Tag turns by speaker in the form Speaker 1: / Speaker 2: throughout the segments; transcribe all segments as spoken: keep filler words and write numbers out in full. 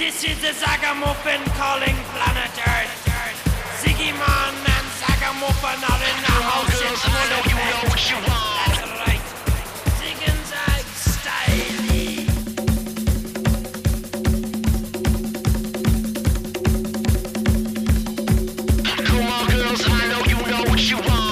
Speaker 1: This is the Zagamuffin calling planet Earth. Ziggy Man and Zagamuffin are in the house. It's full of you know what you want. That's right. Zig and Zag style.
Speaker 2: Come on, girls, I know you know what you want.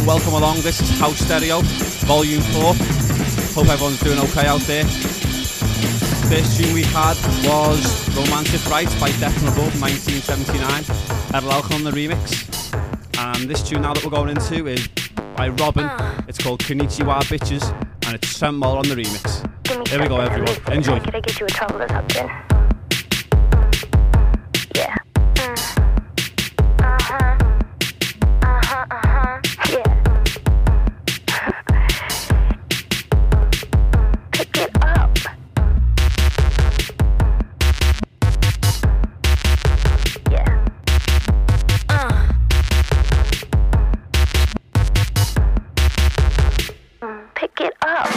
Speaker 3: welcome along. This is House Stereo, Volume four. Hope everyone's doing okay out there. First tune we had was Romantic Rights by Death and Above, nineteen seventy-nine. Errol Alkan on the remix. And this tune now that we're going into is by Robin. It's called Konnichiwa Bitches, and it's Trent Moller on the remix. Here we go, everyone. Enjoy.
Speaker 4: Could I get you in trouble or something? Yeah. Uh-huh. Uh-huh, uh-huh. Yeah. Pick it up. Yeah. Uh. Mm, pick it up.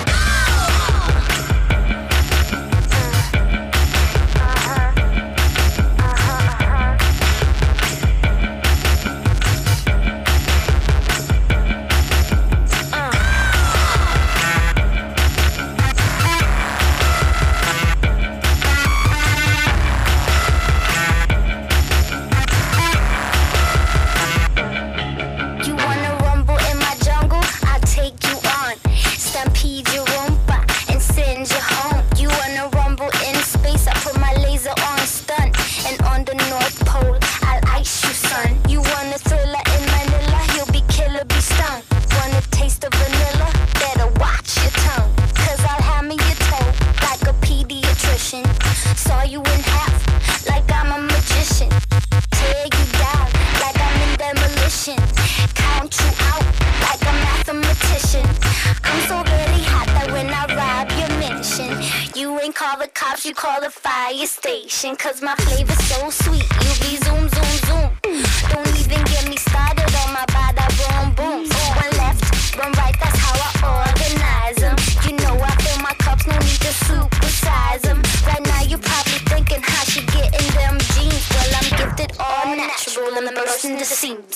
Speaker 5: You call the fire station, cause my flavor's so sweet. You be zoom, zoom, zoom. Don't even get me started on my bada boom boom. One left, one right, that's how I organize them. You know I fill my cups, no need to supersize them. Right now you're probably thinking how she getting them jeans. Well, I'm gifted all natural and bursting the seams.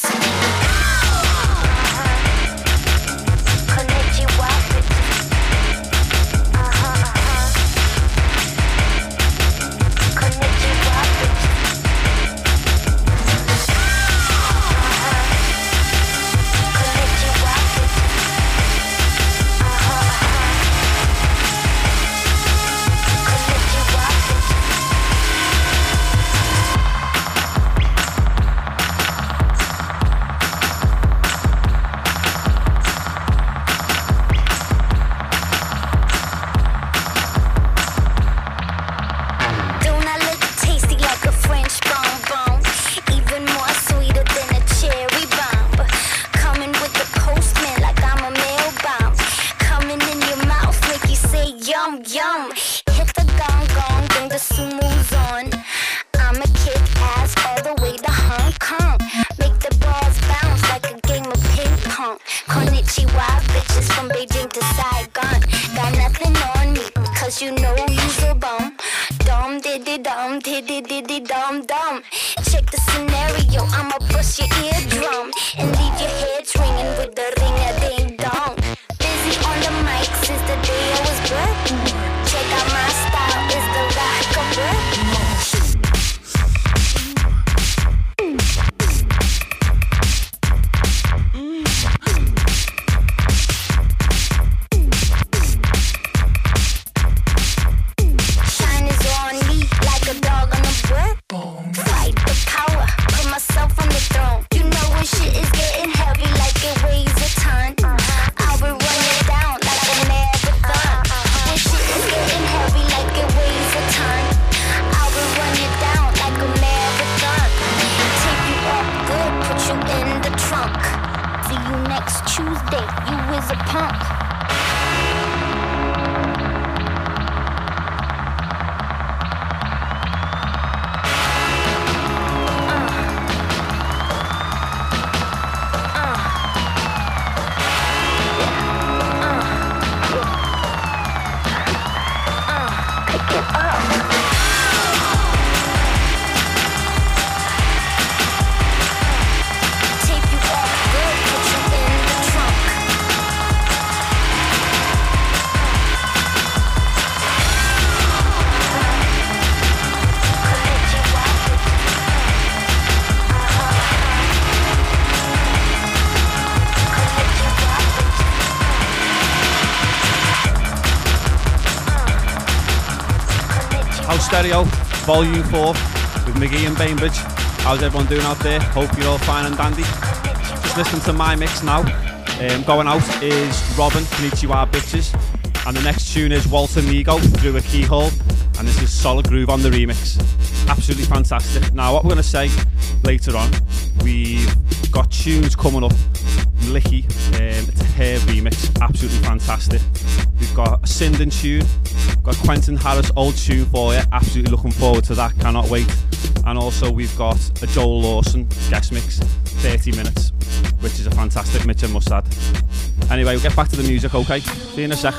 Speaker 3: House Stereo, Volume four, with McGee and Bainbridge. How's everyone doing out there? Hope you're all fine and dandy. Just listening to my mix now. Um, going out is Robin, Konnichiwa Bitches. And the next tune is Walter Migo, Through a Keyhole. And this is Solid Groove on the remix. Absolutely fantastic. Now, what we're going to say later on, we've got tunes coming up. Licky, um, it's a hair remix, absolutely fantastic. We've got a Sinden tune, got Quentin Harris old tune for you, absolutely looking forward to that, cannot wait. And also we've got a Joel Lawson guest mix, thirty minutes, which is a fantastic mix, I must add. Anyway, we'll get back to the music, okay? See you in a sec.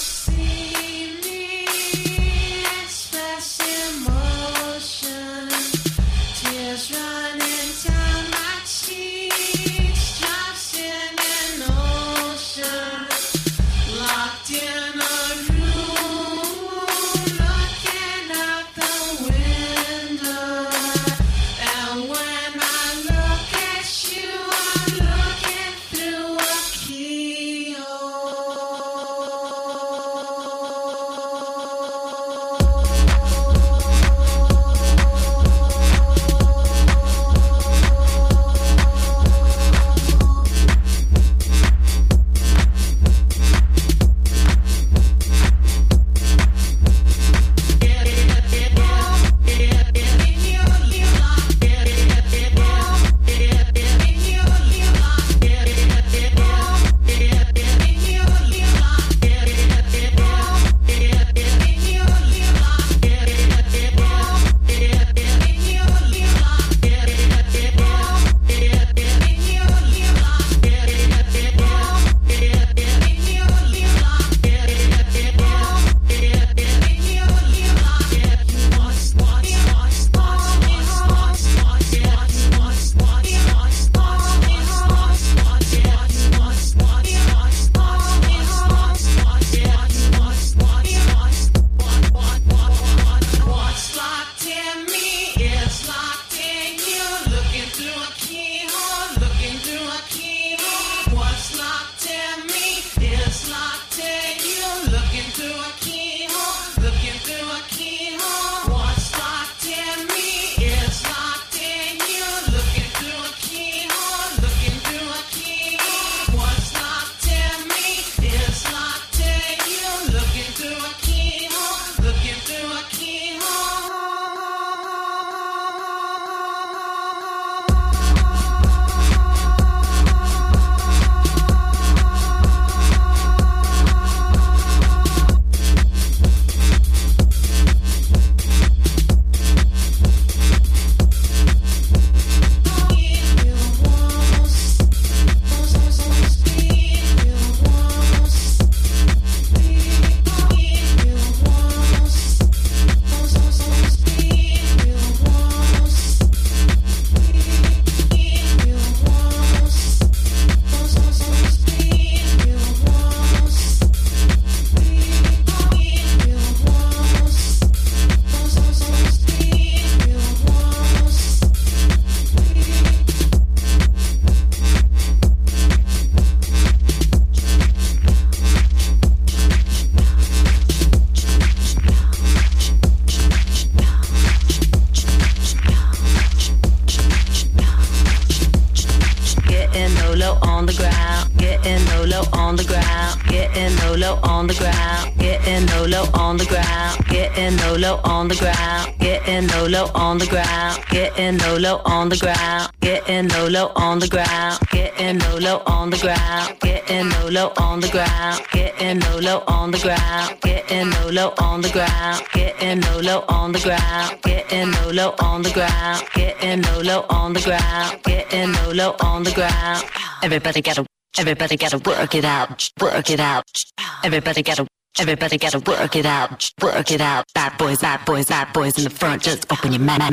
Speaker 6: On the ground, getting low low on the ground, getting low low on the ground, getting low low on the ground, getting low low on the ground, getting low low on the ground, getting low low on the ground, getting low low on the ground, getting low low on the ground, getting low low on the ground, getting low low on the ground. Everybody gotta, everybody gotta work it out, work it out. Everybody gotta. Everybody gotta work it out, work it out. Bad boys, bad boys, bad boys in the front, just open your mouth.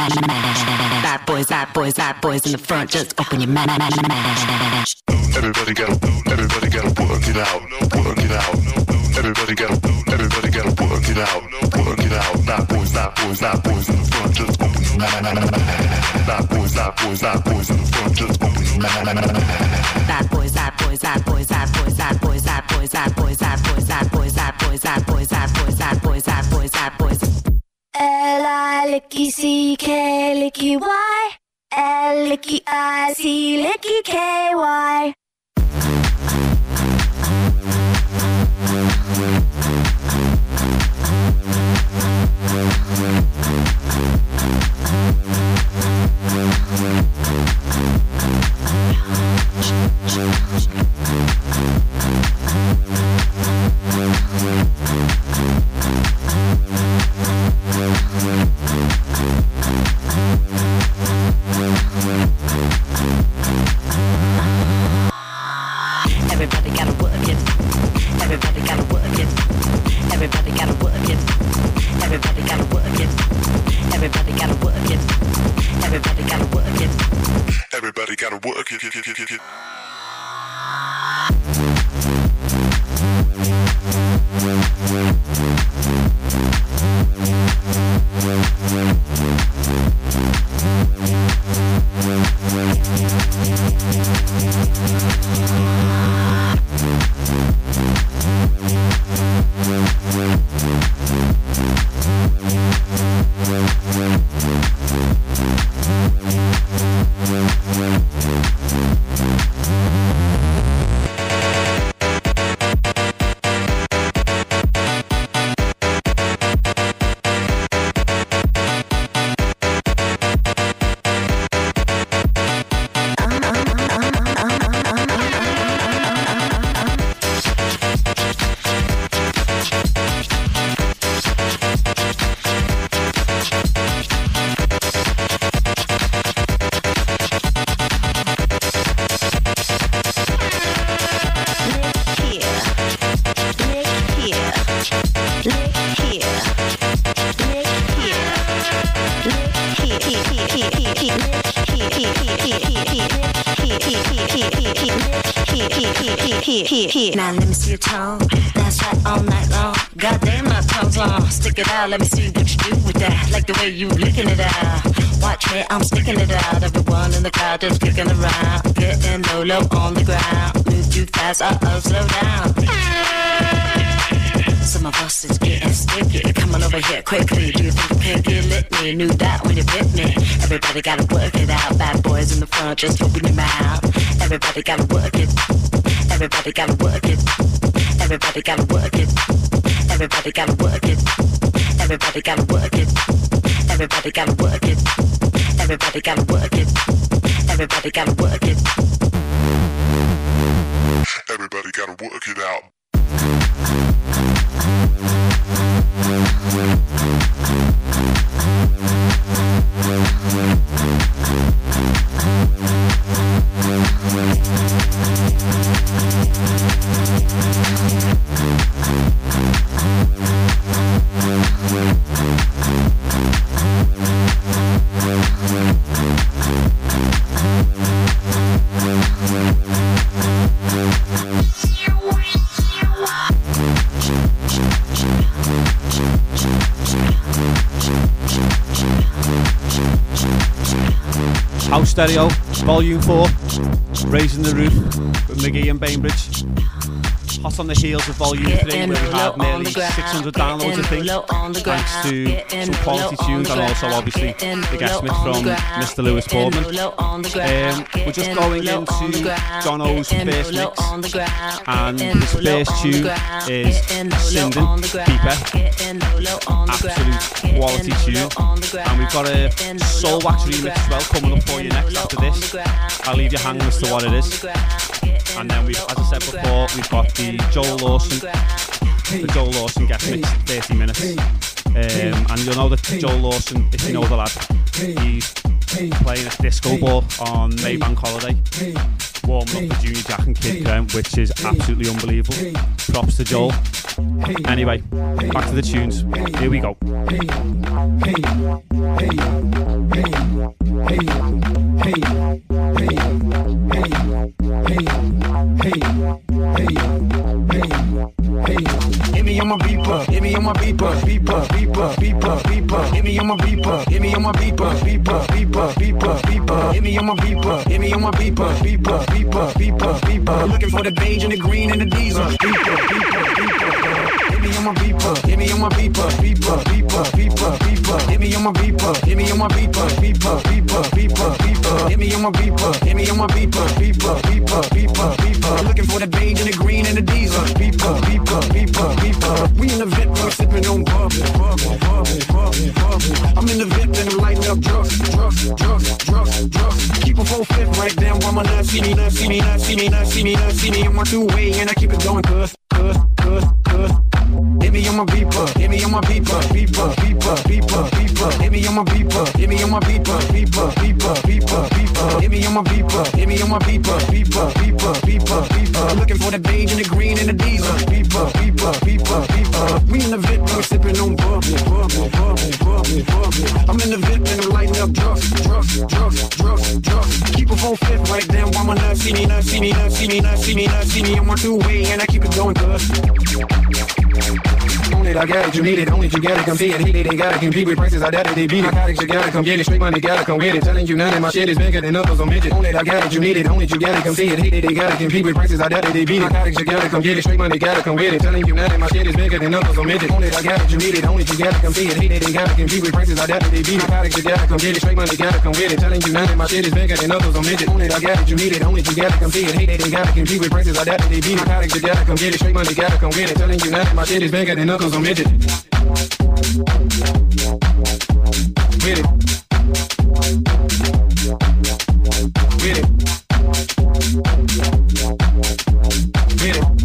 Speaker 6: Bad boys, bad boys, bad boys in the front, just open your mouth.
Speaker 2: Everybody gotta, everybody gotta work it out, work it out. Everybody gotta, everybody gotta work it out, work it out. Bad boys, bad boys, bad boys in the front, just open your mouth. Bad boys, bad boys, bad boys in the front, just open your mouth.
Speaker 6: Bad boys, bad boys, bad boys, bad boys, bad boys, bad boys, bad boys, bad boys, bad boys, bad boys, bad boys, bad boys, bad boys, bad boys, bad boys.
Speaker 5: Licky C K, Licky Y, L, Licky I, C, Licky K Y.
Speaker 6: Everybody gotta work it. Everybody gotta work it. Everybody gotta work it. Everybody gotta work it. Everybody gotta work it. Everybody gotta work it.
Speaker 2: Everybody gotta work it.
Speaker 6: Now let me see your tongue. That's right, all night long. Goddamn, my tongue's long. Stick it out, let me see what you do with that. Like the way you licking it out. Watch me, I'm sticking it out. Everyone in the crowd just kicking around. Getting low, low on the ground. Move too fast, uh-oh, slow down. Some of us is getting sticky. Come on over here quickly. Do you think you can get lit me? Knew that when you bit me. Everybody gotta work it out. Bad boys in the front, just open your mouth. Everybody gotta work it. Everybody gotta work it. Everybody gotta work it. Everybody gotta work it. Everybody gotta work it. Everybody gotta work it. Everybody gotta work it. Everybody gotta work it.
Speaker 2: Everybody gotta work it out.
Speaker 3: House Stereo, Volume four, Raising the Roof with McGee and Bainbridge. Hot on the heels of Volume three, where we had nearly six hundred downloads, I think, thanks to some quality tunes and also, obviously, the guest mix from Mister Lewis Boardman. Um, we're just going into John O's first mix, and his first tune is Sinding Keeper. Absolute quality tune. And we've got a Soul Wax remix as well coming up for you next after this. I'll leave you hanging as to what it is. And then, we've, as I said before, we've got the Joel Lawson, the Joel Lawson guest mix, thirty minutes. Um, and you'll know that Joel Lawson, if you know the lad, he's playing a disco ball on Maybank Holiday, warming up for Junior Jack and Kid Creme, which is absolutely unbelievable. Props to Joel. Anyway, back to the tunes. Here we go.
Speaker 7: Hit me on my beeper, hit me on my beeper, beeper, beeper, beeper, beeper. Hit me on my beeper, hit me on my beeper, beeper, beeper, beeper, beeper. Hit me on my beeper, hit me on my beeper, beeper, beeper, beeper, beeper. Looking for the beige and the green and the diesel. Beeper, beeper, beeper. Hit me me on my beeper, hit me on my beeper, beeper, beeper, beeper, beeper. Hit me on my beeper, hit me on my beeper, beeper, beeper, beeper, beeper. Hit me on my beeper, hit me on my beeper, beeper, beeper, beeper, beeper. Looking for the beige and the green and the diesel. Beeper, beeper, beeper, beeper. We in the V I P, we're sipping on bubble, bubble, bubble, bubble, bubble. I'm in the V I P and I'm lighting up drugs, drugs, drugs, drugs, drugs. Keep a full fifth right down while my nuts see me, nuts see me, nuts see me, nuts see me, nuts see me. I'm on two way and I keep it going, cuz, cuz, cuz, cuz. Hit me on my beeper, hit me on my beeper, beeper, beeper, beeper, beeper. Hit me on my beeper, hit me on my beeper, beeper, beeper, beeper, beeper. Hit me on my beeper, hit me on my beeper, beeper, beeper, beeper, beeper. Looking for the beige and the green and the diesel. Beeper, beeper, beeper, beeper. We in the V I P, we're sipping on bubble, bubble, bubble, bubble, bubble. I'm in the V I P and I'm lighting up drugs, drugs, drugs, drugs, drugs. Keep a full fifth right down while my nuts see me, nuts see me, nuts see me, nuts see me, nuts see me. I'm on two way and I keep it going, cuz. Own it, I got it, you need it, own it, you got it, come see it, hate it, they gotta compete with prices, I doubt it, they beat it. Narcotics, you gotta come get it, straight money, gotta come get it. Telling you none of my shit is bigger than others on midget. Own it, I got it, you need it, own it, you gotta come see it, hate it, they gotta compete with prices, I doubt it, they beat it. Narcotics, you gotta come get it, straight money, gotta come get it. Telling you none of my shit is bigger than others on midget. Own it, I got it, you need it, own it, you gotta come see it, hate it, they gotta compete with prices, I doubt it, they beat it. Narcotics, you gotta come get it, straight money, gotta come get it. Telling you none of my shit is bigger than others on midget. Own it, I got it, you need it, own it, you gotta come see it, hate it, they gotta compete with prices, I doubt it, they beat it. Narcotics, you gotta come get it, straight money, gotta come get it. Telling you none of my shit is bigger than others on midget. With it. With it. With it.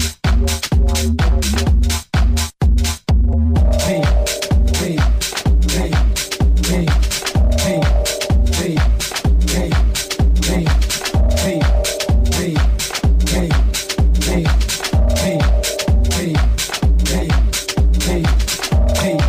Speaker 7: Hey, hey, hey, hey, hey, hey, hey, hey, hey, hey, hey, hey, hey, hey, hey, hey, hey.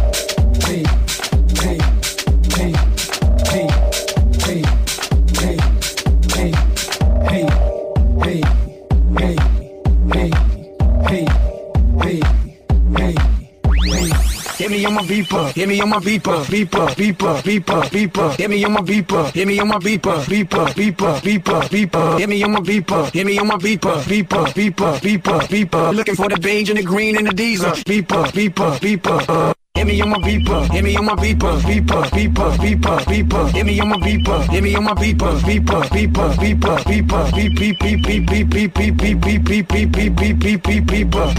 Speaker 7: Hit me on my beeper, hit me on my beeper, beeper, beeper, beeper, beeper. Hit me on my beeper, hit me on my beeper, beeper, beeper, beeper, beeper. Hit me on my beeper, hit me on my beeper, beeper, beeper, beeper, beeper. Looking for the beige and the green and the diesel. Beeper, beeper, beeper. Hit me on my beeper, hit me on my beeper, beeper, beeper, beeper, beeper. Hit me on my beeper, hit me on my beeper, beeper, beeper, beeper, beeper. Beep beep beep beep beep beep beep beep beep beep beep beep beep beep beep beep.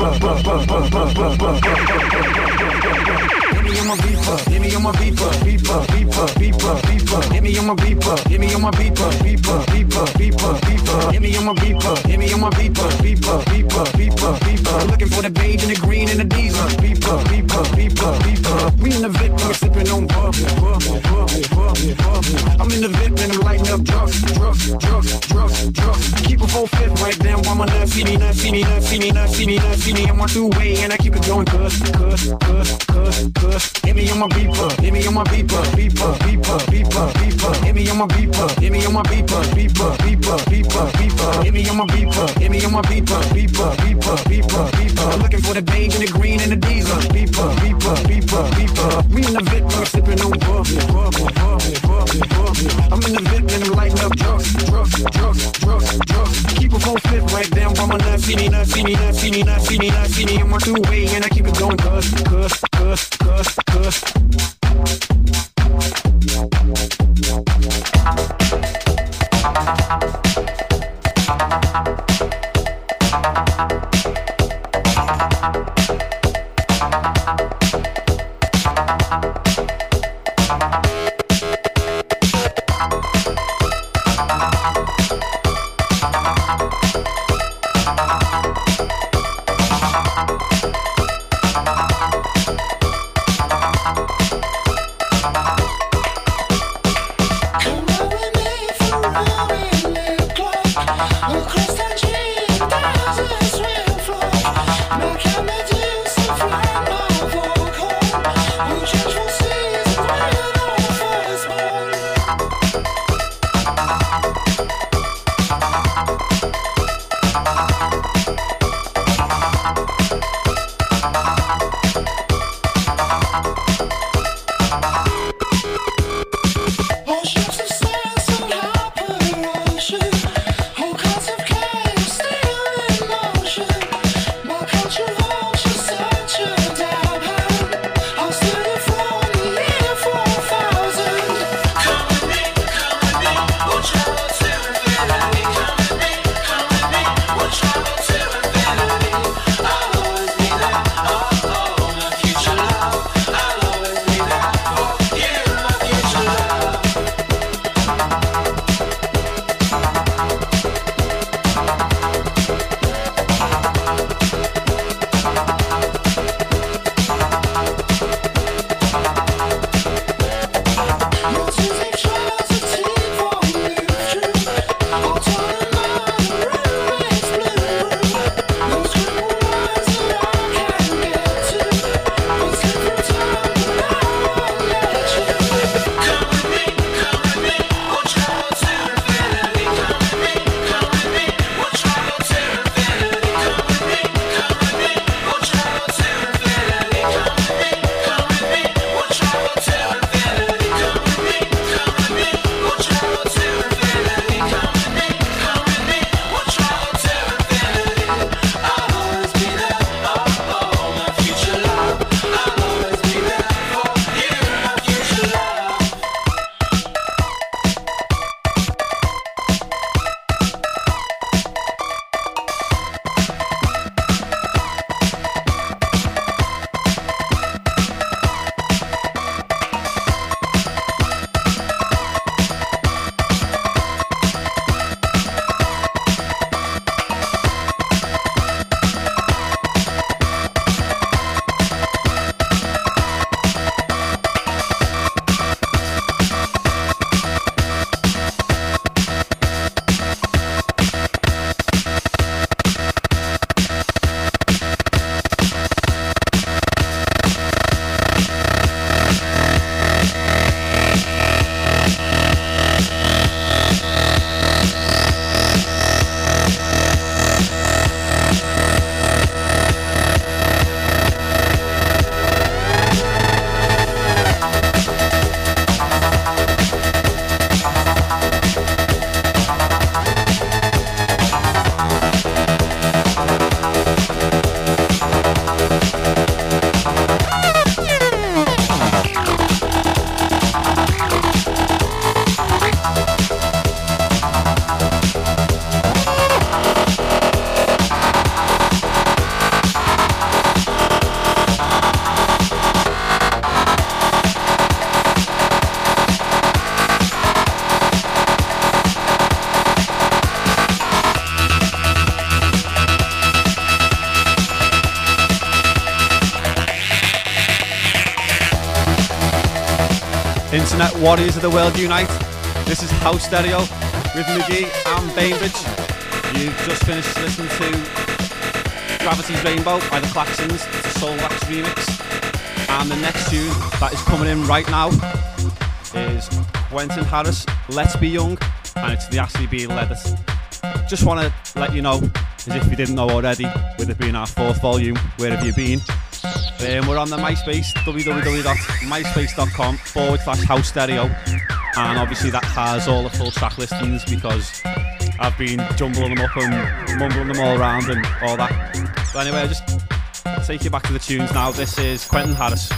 Speaker 7: Hit me on my beeper, hit me on my beeper, beeper, beeper, beeper, beeper. Hit me on my beeper, hit me on my beeper, beeper, beeper, beeper, beeper. Hit me on my beeper, hit me on my beeper, beeper, beeper, beeper, beeper. Looking for the beige and the green and the diesel. Beeper, beeper, beeper, beeper. We in the V I P, we're sipping on bubble, bubble, bubble, bubble, bubble. I'm in the V I P and I'm lighting up drugs, drugs, drugs, drugs, drugs. Keep a full fifth right down while my nuts see me, nuts see me, nuts see me, nuts see me, nuts see me. I'm on two way and I keep it going, cuz, cuz, cuz, cuz, cuz. Hit me on my beeper, hit me on my beeper, beeper, beeper, beeper, beeper. Hit me on my beeper, hit me on my beeper, beeper, beeper, beeper, beeper. Hit me on my beeper, hit me on my beeper, beeper, beeper, beeper, beeper. Looking for the beige and the green and the diesel. Beeper, beeper, beeper, beeper. We in the V I P, we're sipping on bubble, bubble, bubble, bubble, bubble. I'm in the V I P and I'm lighting up drugs, drugs, drugs, drugs, drugs. Keep a full fifth right down while my nuts see me, nuts see me, nuts see me, nuts see me, nuts see me. I'm on two way and I keep it going, cuz, cuz, cuz, cuz, cuz.
Speaker 3: Internet warriors of the world unite. This is House Stereo with McGee and Bainbridge. You've just finished listening to Gravity's Rainbow by the Claxons. It's a Soulwax remix. And the next tune that is coming in right now is Quentin Harris, Let's Be Young, and it's the Ashley B. Leathers. Just want to let you know, as if you didn't know already, with it being our fourth volume, where have you been? Um, we're on the MySpace, www.myspace.com forward slash house stereo, and obviously that has all the full track listings because I've been jumbling them up and mumbling them all around and all that. So anyway, I'll just take you back to the tunes now. This is Quentin Harris.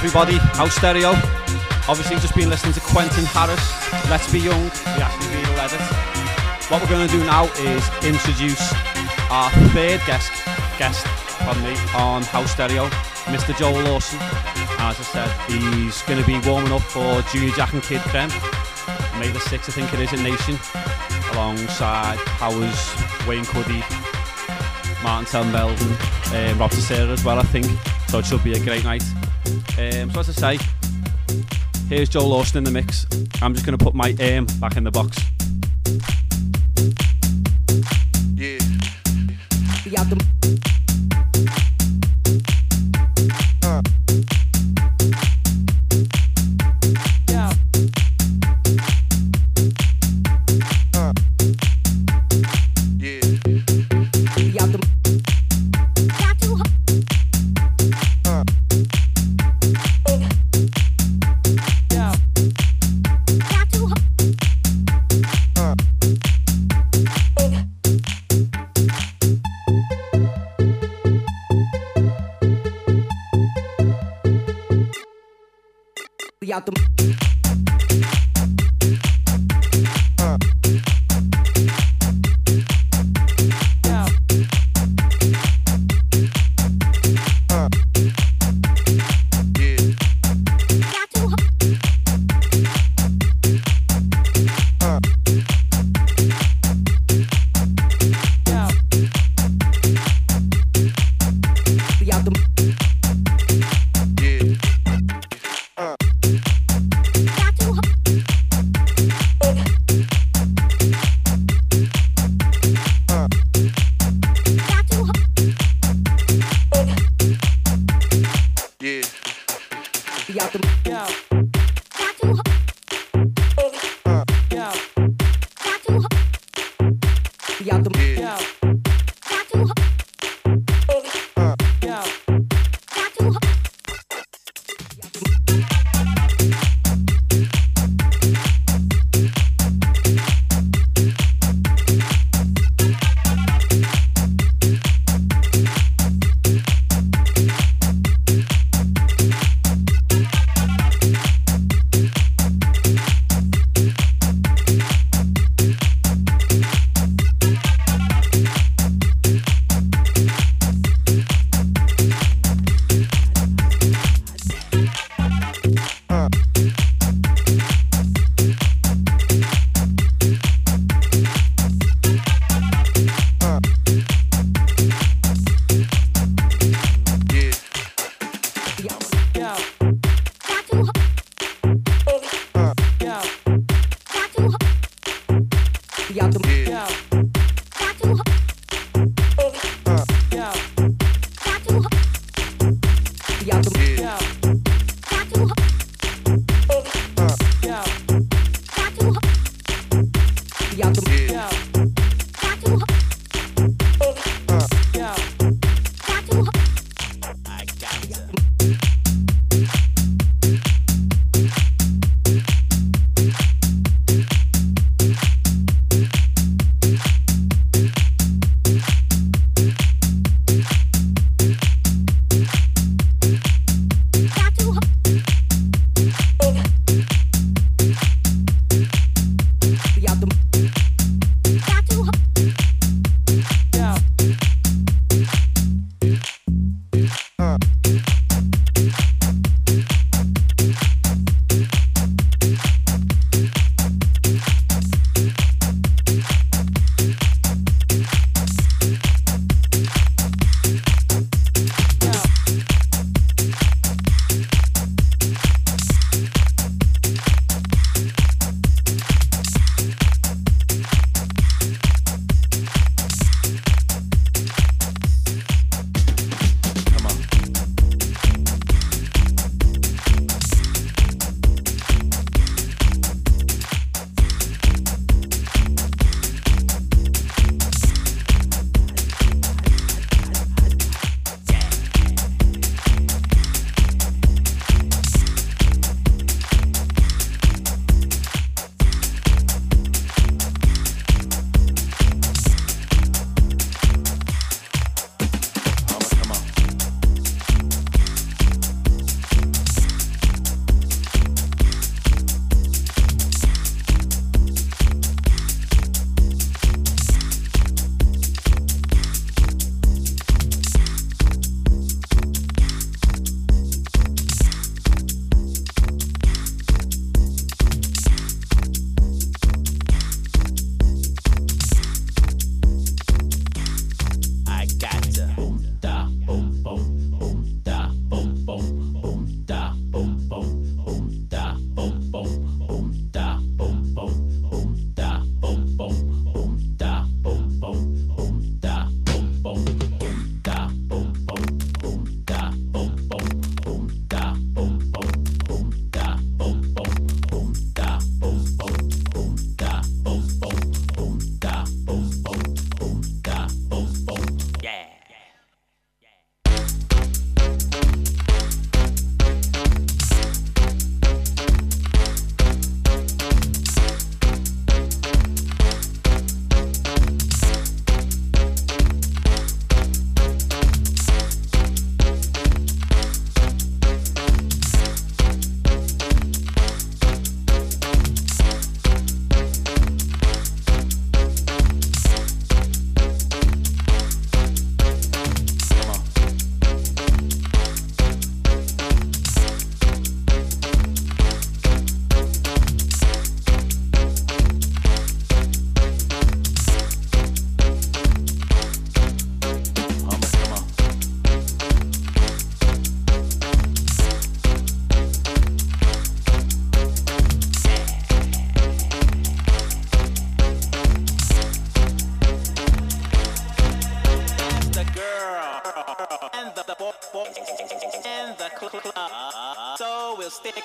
Speaker 3: everybody, House Stereo. Obviously just been listening to Quentin Harris, Let's Be Young, we actually really led it. What we're going to do now is introduce our third guest, guest pardon me, on House Stereo, Mister Joel Lawson. As I said, he's going to be warming up for Junior Jack and Kid Creme, May the sixth I think it is in Nation, alongside Powers, Wayne Cuddy, Martin Tell and um, Rob Tessera as well I think, so it should be a great night. Um, so as I say, here's Joel Lawson in the mix. I'm just going to put my aim back in the box.
Speaker 2: Yeah.
Speaker 8: We out the uh. Yeah. Uh.
Speaker 2: Yeah.
Speaker 8: We out the got to uh. Yeah. Got to uh. We out the uh. Yeah. Uh.
Speaker 2: Yeah.
Speaker 8: Got to uh. Yeah. We out the
Speaker 2: Yeah. Uh.
Speaker 8: got to
Speaker 2: Uh.
Speaker 8: got to
Speaker 2: Yeah.
Speaker 8: we out the yeah. Got to
Speaker 2: Uh.
Speaker 8: yeah. Got to we out the
Speaker 2: Yeah.
Speaker 8: yeah. Got to
Speaker 2: Uh.
Speaker 8: yeah. Got to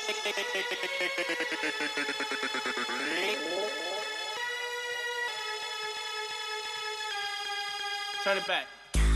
Speaker 9: Turn it back.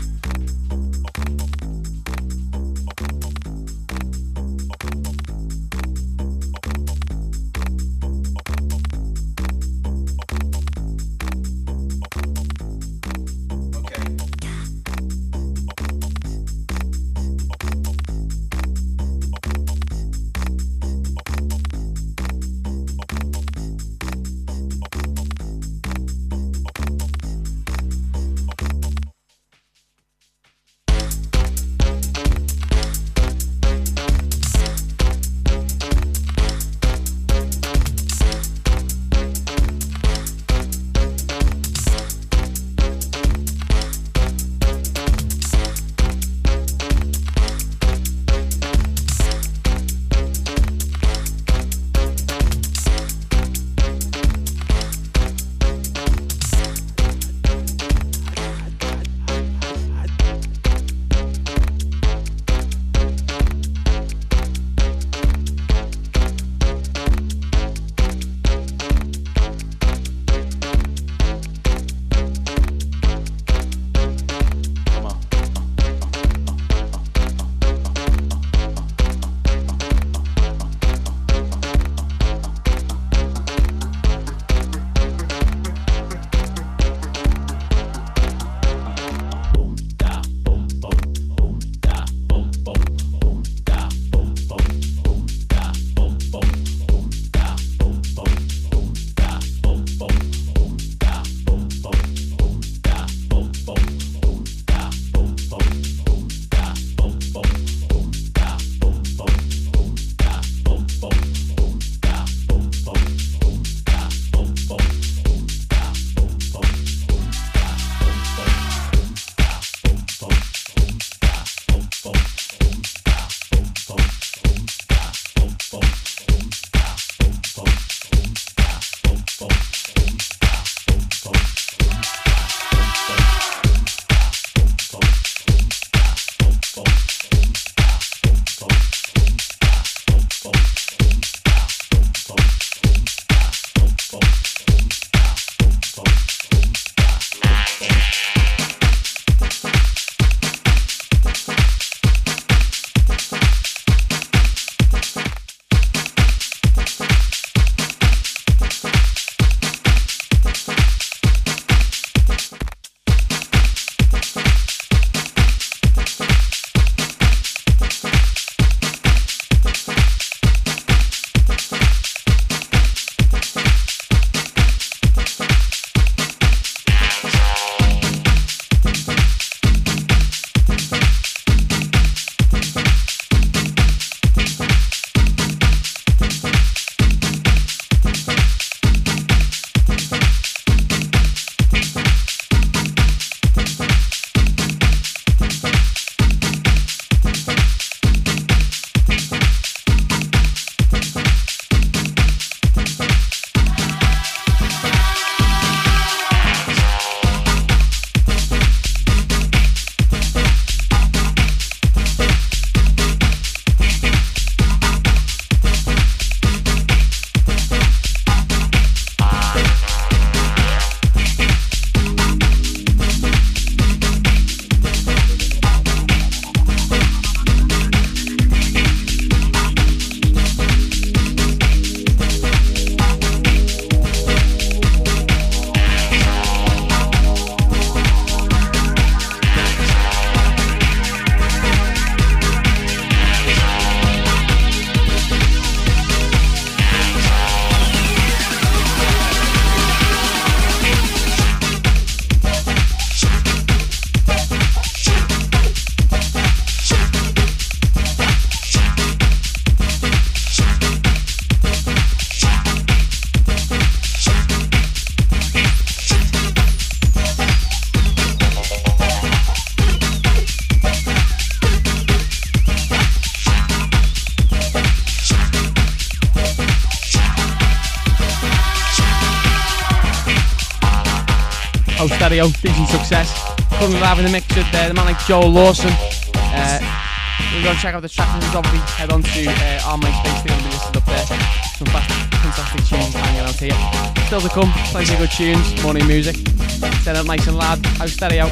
Speaker 3: House Stereo, decent success. Coming live in the mix with uh, the man like Joel Lawson. Uh, we're going to check out the track and obviously head on to uh, our MySpace. They're going to be listening
Speaker 10: Some fa- fantastic tunes hanging out here. Still to come, plenty of good tunes, morning music. Set up nice and loud, house stereo.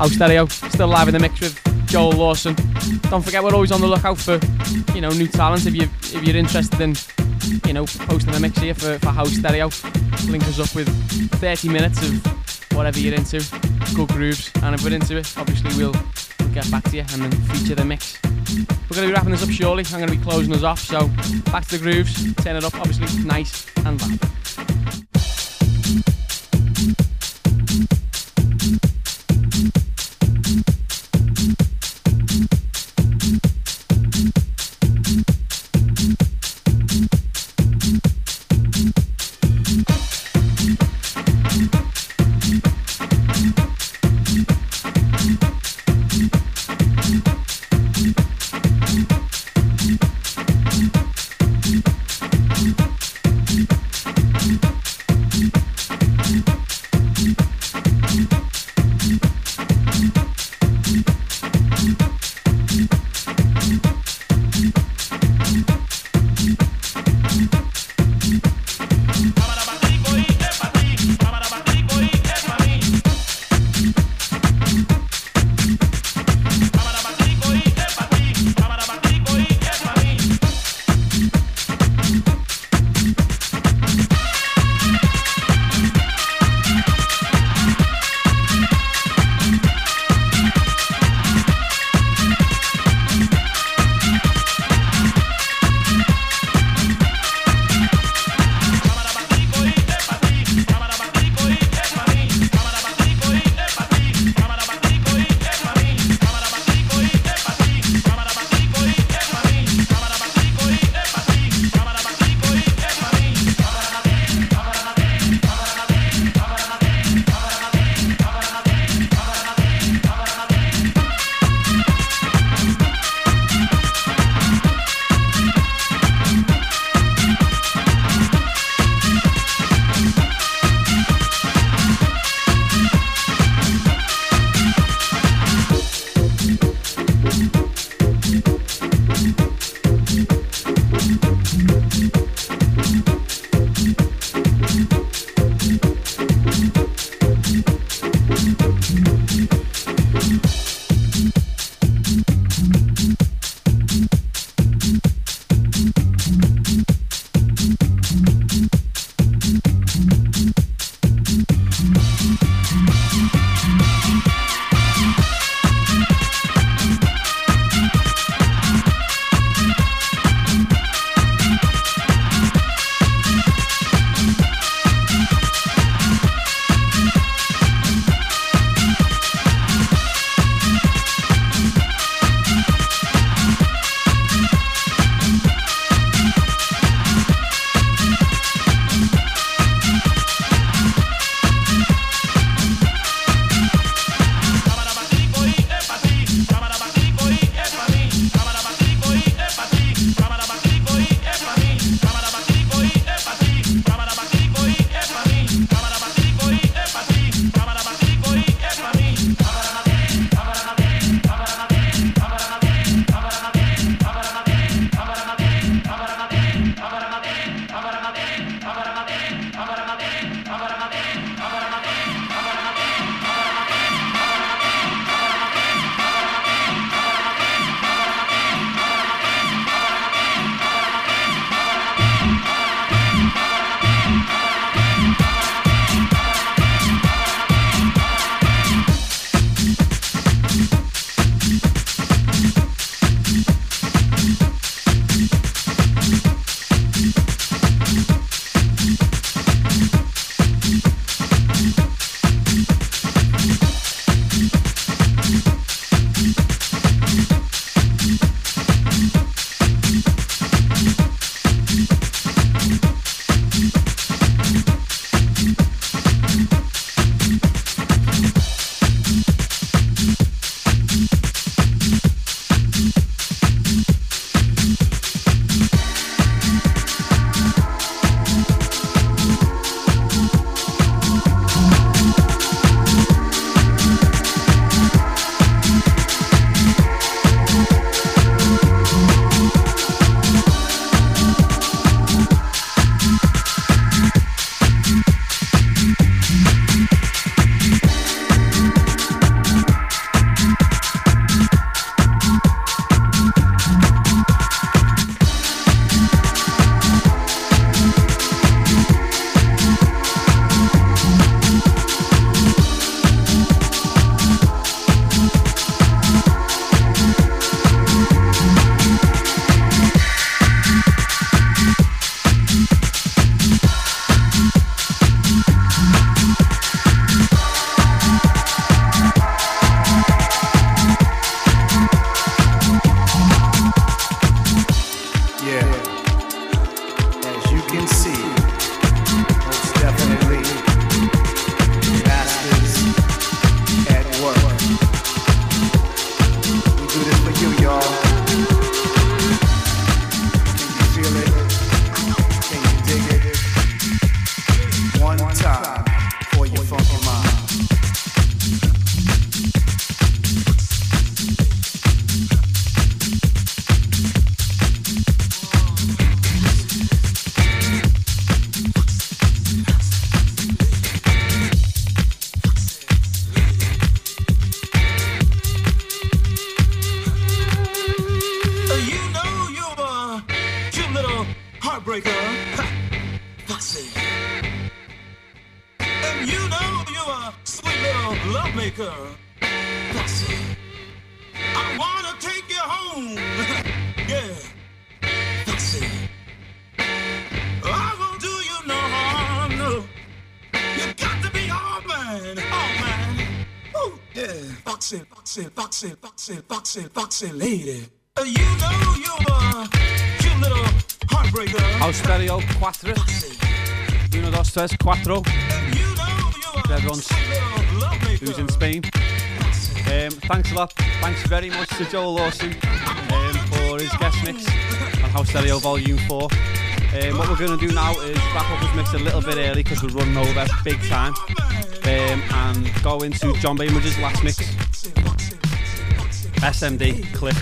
Speaker 10: House Stereo, still live in the mix with Joel Lawson. Don't forget, we're always on the lookout for, you know, new talent. If you if you're interested in, you know, posting a mix here for, for House Stereo, link us up with thirty minutes of whatever you're into, good grooves, and if we're into it, obviously we'll, we'll get back to you and then feature the mix. We're going to be wrapping this up shortly. I'm going to be closing us off, so back to the grooves, turn it up, obviously nice and loud.
Speaker 7: heartbreaker. Foxy. And you know you're a sweet little lovemaker. Foxy. I wanna take you home. Yeah. Foxy. I won't do you no harm, no. You got to be all mine, all mine. Ooh, yeah. Foxy, foxy, foxy, foxy, foxy, foxy lady. Uh, you know you're a cute little heartbreaker.
Speaker 3: House Stereo Quattro. Uno, dos, tres, cuatro. Everyone's who's in Spain. Um, thanks a lot. Thanks very much to Joe Lawson um, for his guest mix on House Stereo Volume four. Um, what we're going to do now is wrap up his mix a little bit early because we're running over big time, um, and go into John Bainbridge's last mix. S M D, click.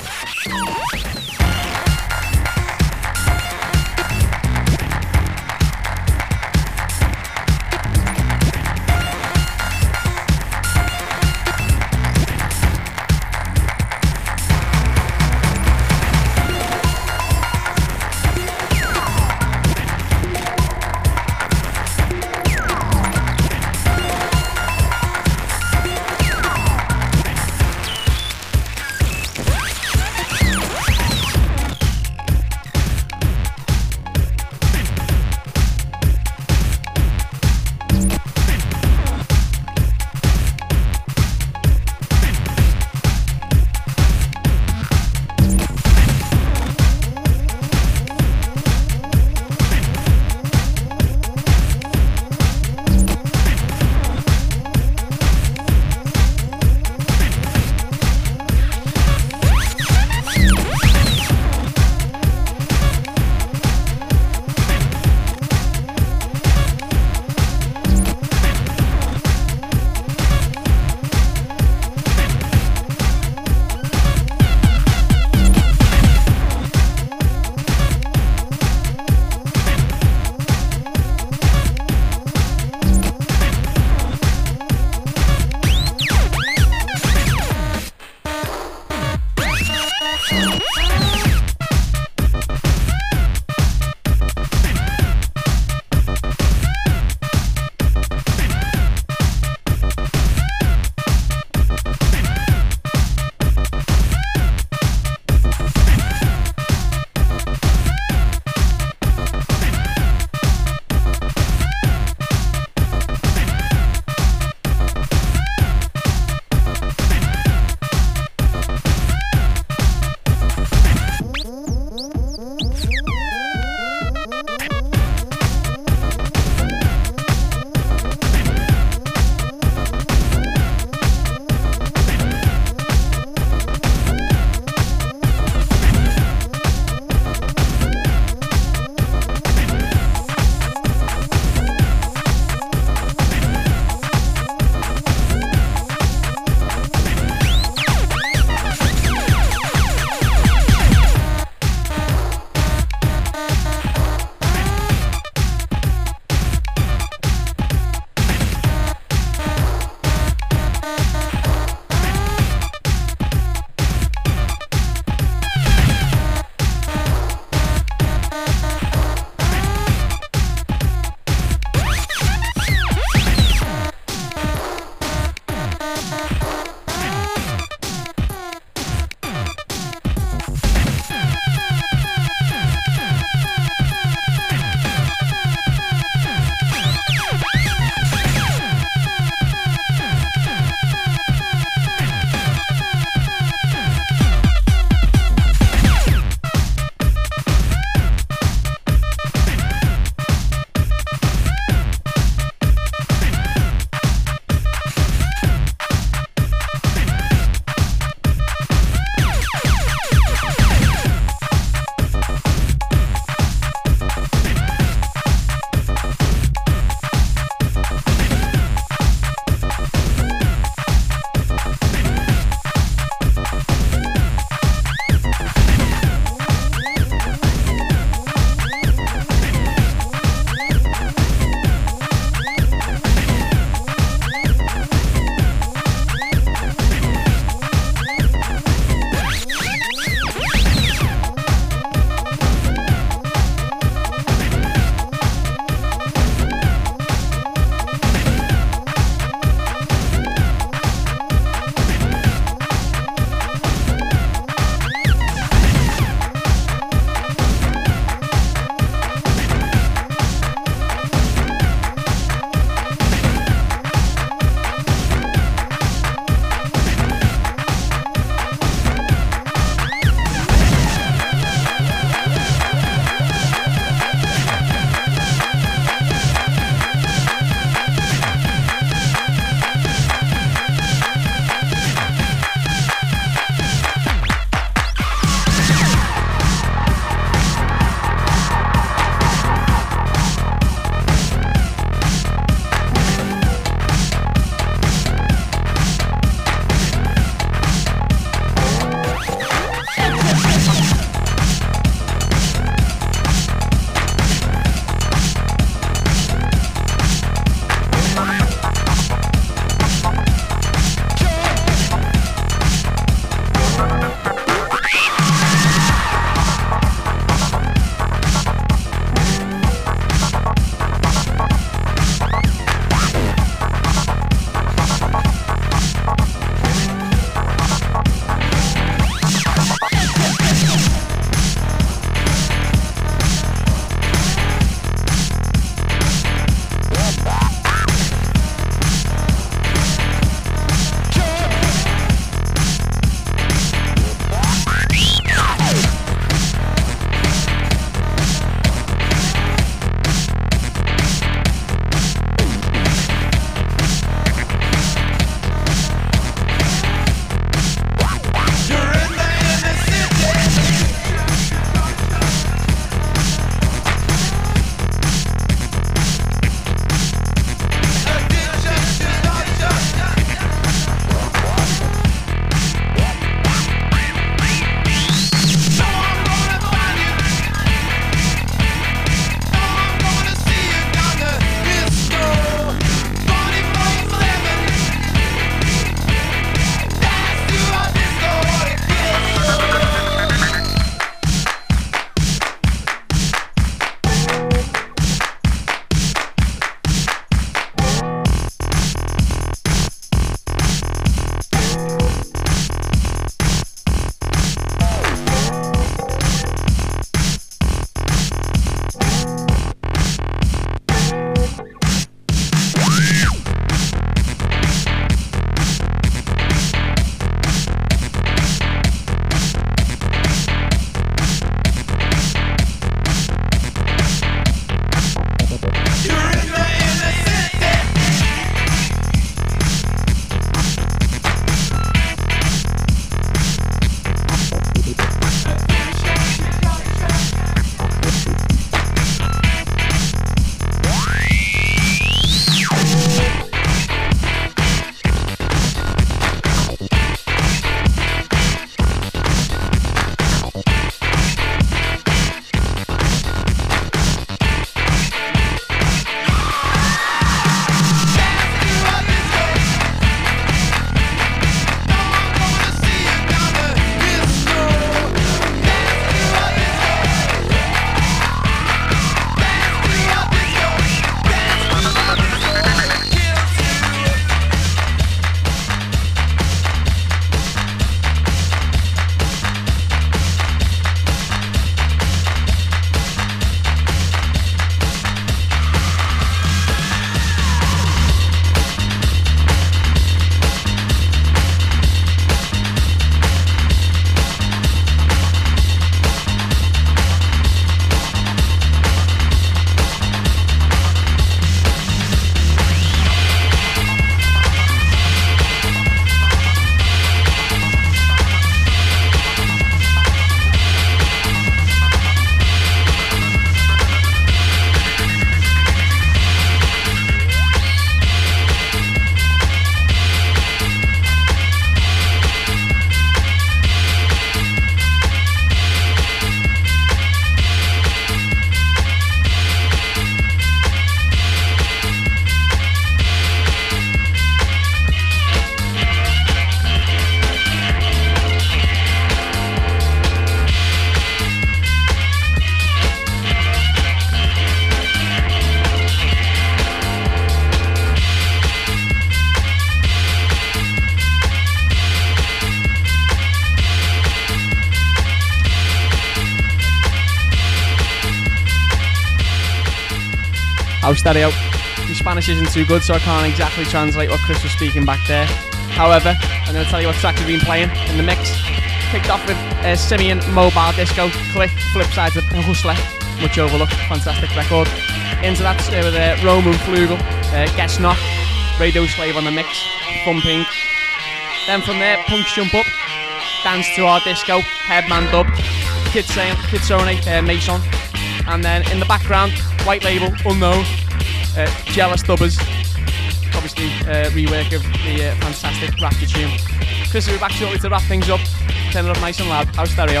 Speaker 10: House Stereo. My Spanish isn't too good, so I can't exactly translate what Chris was speaking back there. However, I'm going to tell you what tracks we've been playing in the mix. Kicked off with uh, Simeon Mobile Disco, Click, Flip Sides of Hustler, much overlooked, fantastic record. Into that uh, with uh, Roman Flugel, uh, Guess Not, Radio Slave on the mix, Thumping. Then from there, Punks Jump Up, Dance to Our Disco, Headman Dub, Kitsone, Kitsone uh, Mason. And then in the background, White Label, Unknown, uh, Jealous Dubbers, obviously uh, rework of the uh, fantastic Raptor tune. Chris will be back shortly to wrap things up. Turn it up nice and loud. House Stereo.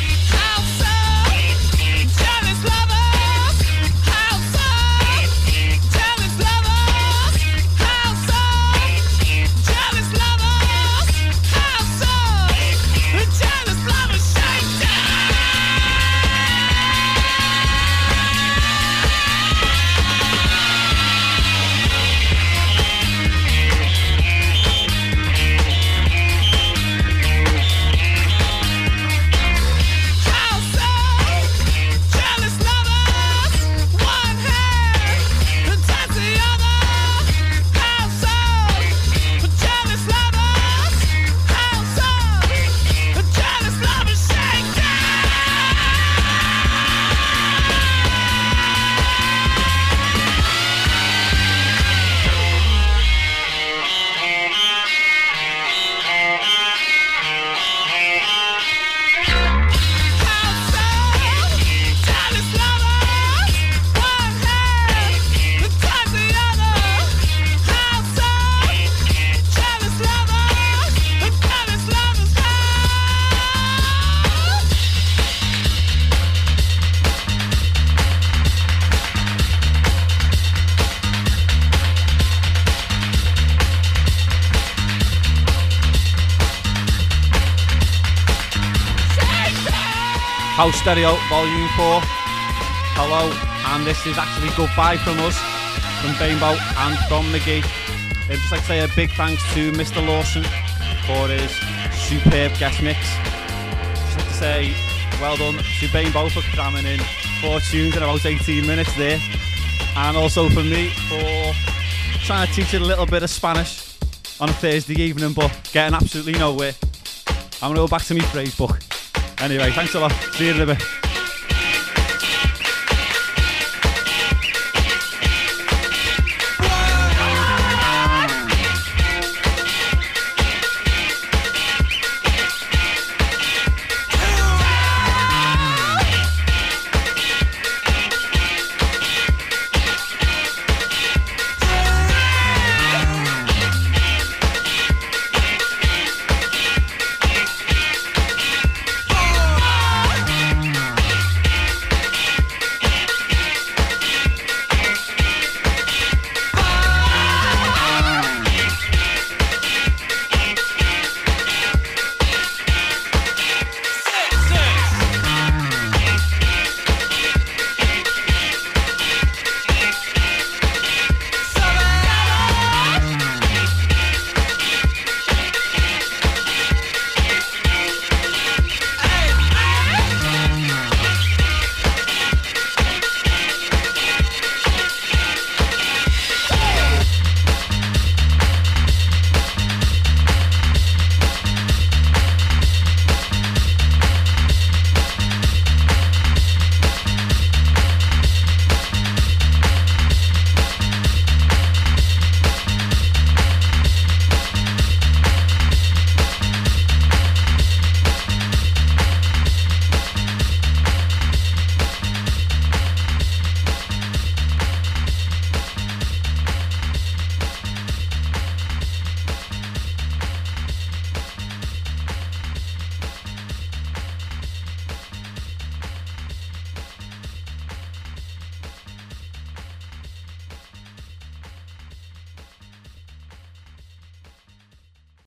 Speaker 10: House Stereo Volume four. Hello, and this is actually goodbye from us, from Bainbo and from McGee. I'd just like to say a big thanks to Mister Lawson for his superb guest mix. Just like to say well done to Bainbo for cramming in four tunes in about eighteen minutes there, and also for me for trying to teach it a little bit of Spanish on a Thursday evening, but getting absolutely nowhere. I'm going to go back to my phrase book. Anyway, thanks a lot. See you in a bit.